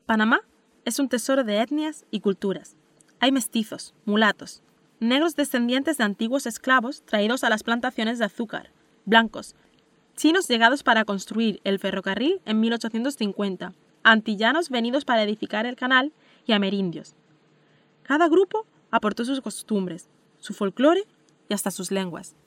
Panamá es un tesoro de etnias y culturas. Hay mestizos, mulatos, negros descendientes de antiguos esclavos traídos a las plantaciones de azúcar, blancos, chinos llegados para construir el ferrocarril en 1850, antillanos venidos para edificar el canal y amerindios. Cada grupo aportó sus costumbres, su folclore y hasta sus lenguas.